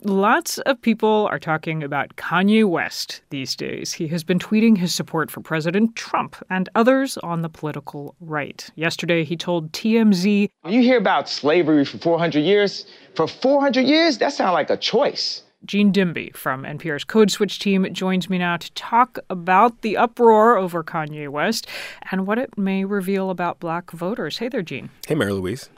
Lots of people are talking about Kanye West these days. He has been tweeting his support for President Trump and others on the political right. Yesterday, he told TMZ, "You hear about slavery for 400 years? For 400 years? That sounds like a choice." Gene Demby from NPR's Code Switch team joins me now to talk about the uproar over Kanye West and what it may reveal about Black voters. Hey there, Gene. Hey, Mary Louise.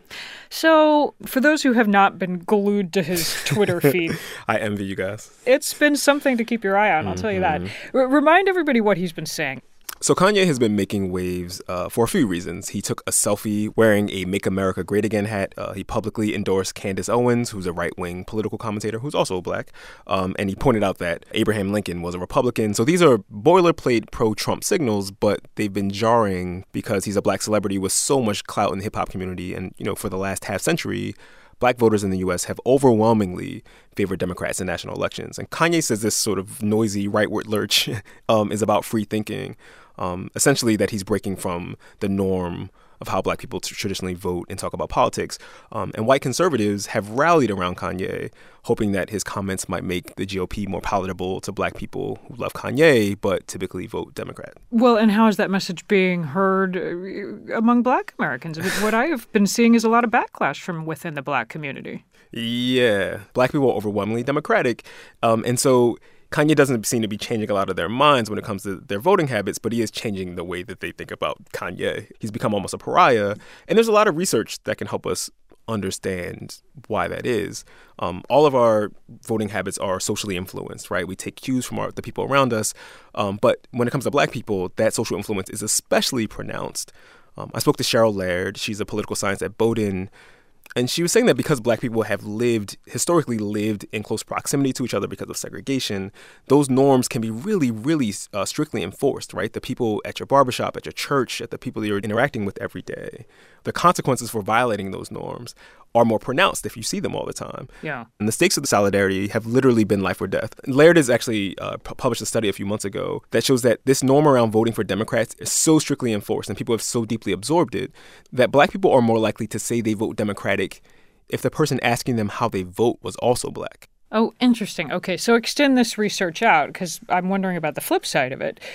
So, for those who have not been glued to his Twitter feed, I envy you guys. It's been something to keep your eye on, I'll tell you that. Remind everybody what he's been saying. So Kanye has been making waves for a few reasons. He took a selfie wearing a Make America Great Again hat. He publicly endorsed Candace Owens, who's a right-wing political commentator who's also Black. And he pointed out that Abraham Lincoln was a Republican. So these are boilerplate pro-Trump signals, but they've been jarring because he's a Black celebrity with so much clout in the hip-hop community. And, you know, for the last half century, Black voters in the U.S. have overwhelmingly favored Democrats in national elections. And Kanye says this sort of noisy rightward lurch is about free thinking. Essentially that he's breaking from the norm of how Black people traditionally vote and talk about politics. And white conservatives have rallied around Kanye, hoping that his comments might make the GOP more palatable to Black people who love Kanye but typically vote Democrat. Well, and how is that message being heard among Black Americans? I mean, what I have been seeing is a lot of backlash from within the Black community. Yeah. Black people are overwhelmingly Democratic. And so Kanye doesn't seem to be changing a lot of their minds when it comes to their voting habits, but he is changing the way that they think about Kanye. He's become almost a pariah. And there's a lot of research that can help us understand why that is. All of our voting habits are socially influenced, right? We take cues from the people around us. But when it comes to Black people, that social influence is especially pronounced. I spoke to Cheryl Laird. She's a political science at Bowdoin. And she was saying that because Black people have historically lived in close proximity to each other because of segregation, those norms can be really, really strictly enforced, right? The people at your barbershop, at your church, at the people that you're interacting with every day, the consequences for violating those norms are more pronounced if you see them all the time. Yeah. And the stakes of the solidarity have literally been life or death. Laird has actually published a study a few months ago that shows that this norm around voting for Democrats is so strictly enforced and people have so deeply absorbed it that Black people are more likely to say they vote Democratic if the person asking them how they vote was also Black. Oh, interesting. Okay, so extend this research out because I'm wondering about the flip side of it.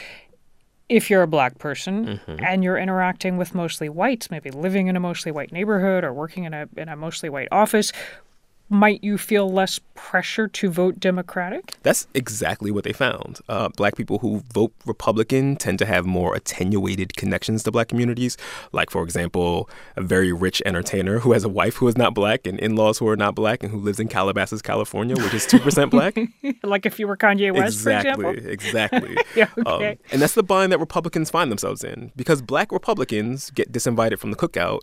If you're a Black person and you're interacting with mostly whites, maybe living in a mostly white neighborhood or working in a mostly white office, might you feel less pressure to vote Democratic? That's exactly what they found. Black people who vote Republican tend to have more attenuated connections to Black communities. Like, for example, a very rich entertainer who has a wife who is not Black and in-laws who are not Black and who lives in Calabasas, California, which is 2% Black. Like if you were Kanye West, for example? Exactly. Yeah, okay. And that's the bind that Republicans find themselves in. Because Black Republicans get disinvited from the cookout,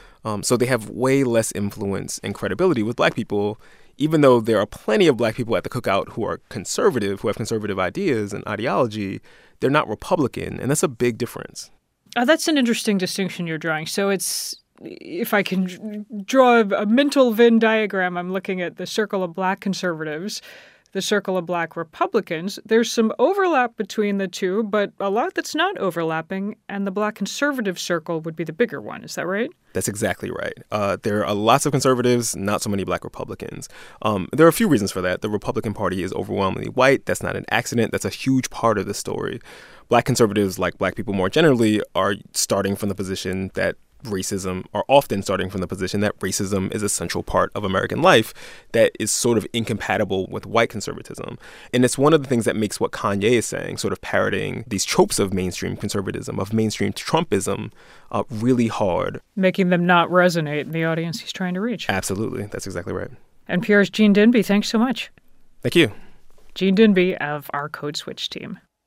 so they have way less influence and credibility with Black people, even though there are plenty of Black people at the cookout who are conservative, who have conservative ideas and ideology. They're not Republican, and that's a big difference. That's an interesting distinction you're drawing. So it's, if I can draw a mental Venn diagram, I'm looking at the circle of Black conservatives, the circle of Black Republicans. There's some overlap between the two, but a lot that's not overlapping, and the Black conservative circle would be the bigger one. Is that right? That's exactly right. There are lots of conservatives, not so many Black Republicans. There are a few reasons for that. The Republican Party is overwhelmingly white. That's not an accident. That's a huge part of the story. Black conservatives, like Black people more generally, are starting from the position that often starting from the position that racism is a central part of American life that is sort of incompatible with white conservatism. And it's one of the things that makes what Kanye is saying, sort of parroting these tropes of mainstream conservatism, of mainstream Trumpism, really hard. Making them not resonate in the audience he's trying to reach. Absolutely. That's exactly right. NPR's Gene Demby, thanks so much. Thank you. Gene Demby of our Code Switch team.